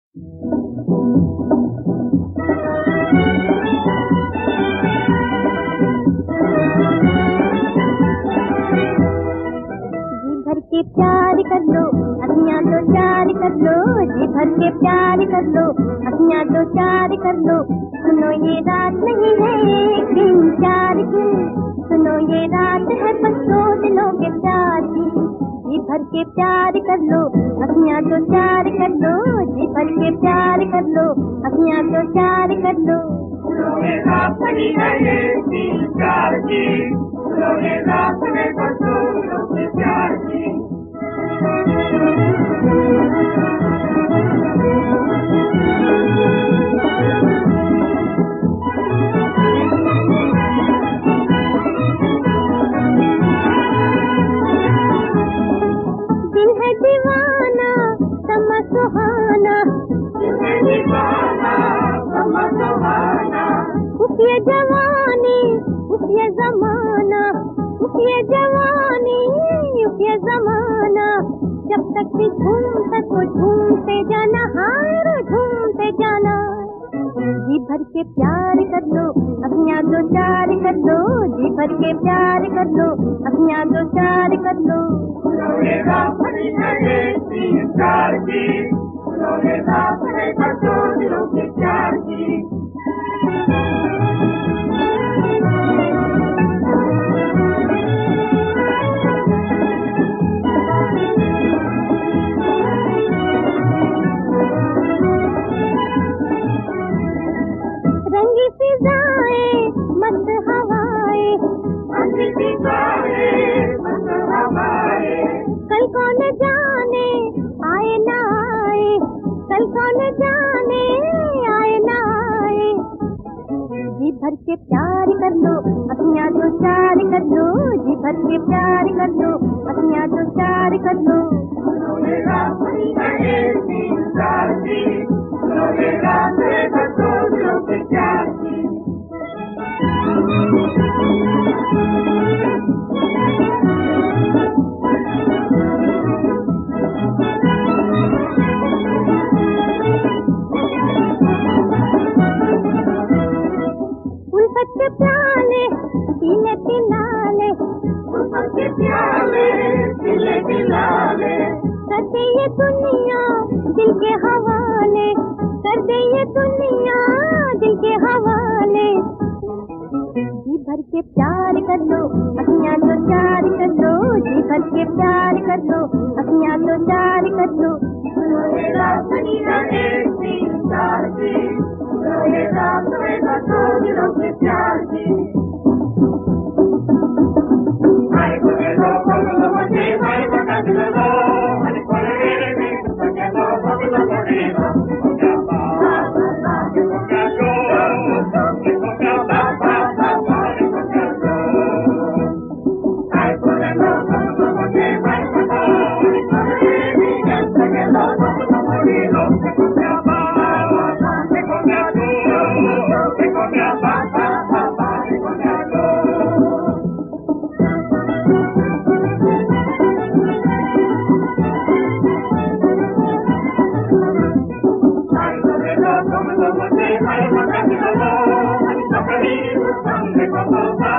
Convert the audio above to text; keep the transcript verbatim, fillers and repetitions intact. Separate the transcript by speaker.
Speaker 1: भर के प्यार कर लो, अखियाँ दो चार कर लो, जी भर के प्यार कर लो, अखियाँ दो चार कर लो। सुनो ये रात नहीं है एक दिन चार की, सुनो ये रात है बस दो दिलों के प्यार की। जी भर के प्यार कर लो, अखियाँ दो चार कर लो, जी भर के प्यार कर लो, अखियाँ दो चार कर लो।
Speaker 2: सुनो ये रात नहीं है एक दिन चार की, सुनो ये रात है बस दो दिलों के प्यार की।
Speaker 1: दिल है दीवाना समा सुहाना,
Speaker 2: दिल है दीवाना समा सुहाना,
Speaker 1: उठिए जवानी उठिए जमाना, उठिए जवानी उठिए जमाना। जब तक भी झूम सको झूमते जाना, हार झूमते जाना। जी भर के प्यार कर लो, अखियाँ दो चार कर लो, जी भर के प्यार कर लो, अखियाँ दो चार कर लो।
Speaker 2: सुनो ये रात नहीं है एक दिन चार की, सुनो ये रात है बस दो दिलों के प्यार की।
Speaker 1: रंगी फिजाएं मस्त हवाएं,
Speaker 2: रंगी फिजाएं मस्त हवाएं,
Speaker 1: कल कौन जाने आए ना आए, कल कौन जाने आए ना आए। जी भर के प्यार कर लो, अखियाँ दो चार कर लो, जी भर के प्यार कर लो, अखियाँ दो चार कर लो।
Speaker 2: सुनो ये रात नहीं है एक दिन चार की, सुनो ये रात है बस दो दिलों के प्यार की।
Speaker 1: उल्फत के प्याले पीले पिलाले,
Speaker 2: उल्फत के प्याले पीले पिलाले,
Speaker 1: कर दे ये दुनिया दिल के हवाले, कर दे ये दुनिया दिल के हवाले। जी भर के प्यार कर लो, अखियाँ दो चार कर लो, जी भर के प्यार कर लो, अखियाँ दो चार कर लो।
Speaker 2: सुनो ये रात नहीं है एक दिन चार की, सुनो ये रात है बस दो दिलों के प्यार की। भाई बोले लो बोलो मुझे भाई बता दो, भाई बोले रे मुझे लो बोलो मुझे लो। Bye.